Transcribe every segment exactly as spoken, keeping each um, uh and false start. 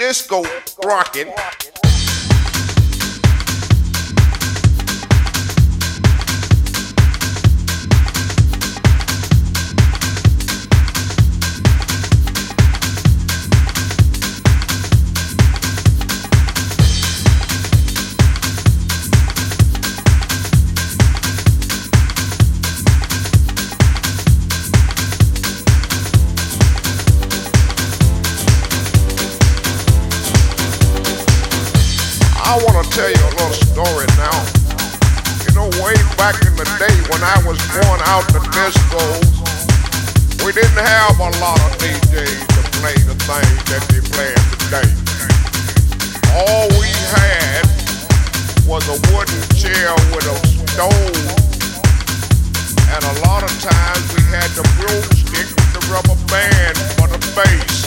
disco rockin'. I want to tell you a little story now. You know, way back in the day when I was going out to discos, we didn't have a lot of D Js to play the things that they playing today. All we had was a wooden chair with a stove, and a lot of times we had the broomstick with the rubber band for the bass.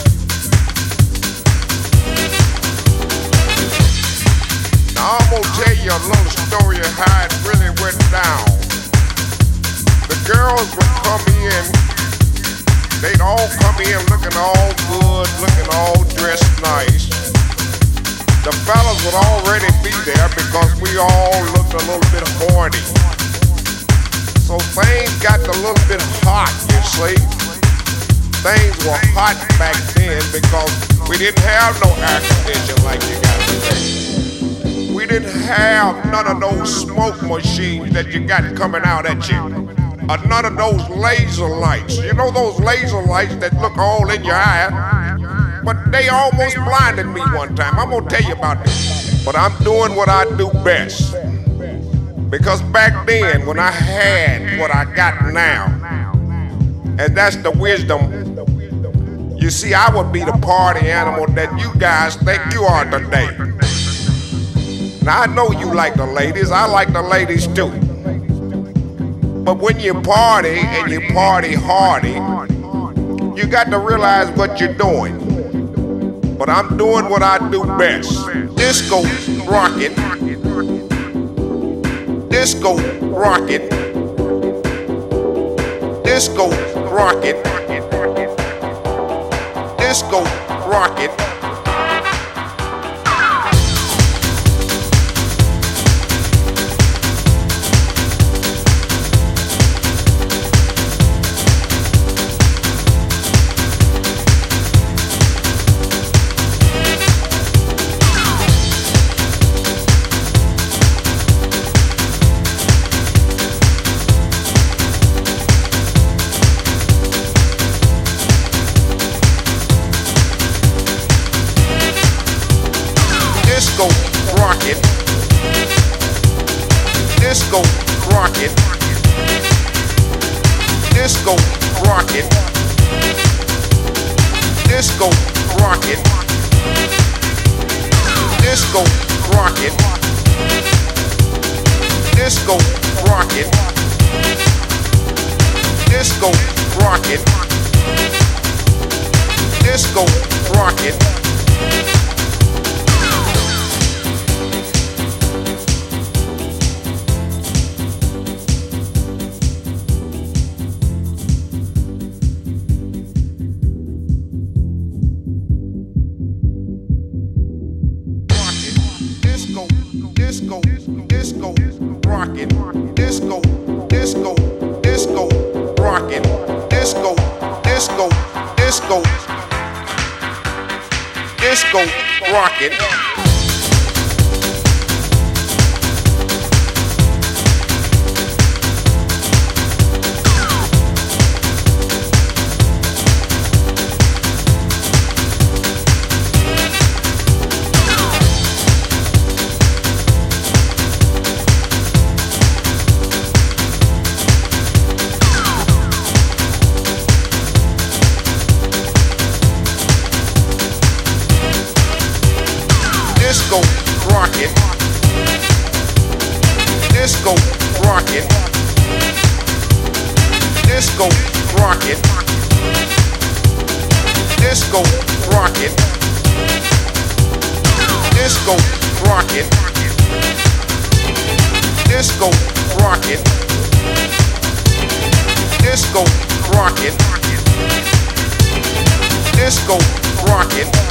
Now I'm gonna tell you a little story of how it really went down. The girls would come in, they'd all come in looking all good, looking all dressed nice. The fellas would already be there because we all looked a little bit horny. So things got a little bit hot, you see. Things were hot back then because we didn't have no air conditioning like you got today. We didn't have none of those smoke machines that you got coming out at you. Or none of those laser lights. You know those laser lights that look all in your eye? But they almost blinded me one time. I'm gonna tell you about this. But I'm doing what I do best. Because back then, when I had what I got now, and that's the wisdom, you see, I would be the party animal that you guys think you are today. Now I know you like the ladies, I like the ladies too. But when you party and you party hardy, you got to realize what you're doing. But I'm doing what I do best. Disco rockin'. Disco rockin'. Disco rockin'. Disco rockin'. Disco rockin'. Disco rockin'. Disco rockin'. Disco rockin'. Disco rockin'. Disco rockin'. Disco rockin'. Disco rockin'. Disco, disco, rockin', disco, disco, disco, rockin', disco, disco, disco, disco, rockin'. Disco rockin'. Disco rockin'. Disco rockin'. Disco rockin'. Disco rockin'. Disco rockin'. Disco rockin'. Disco rockin'.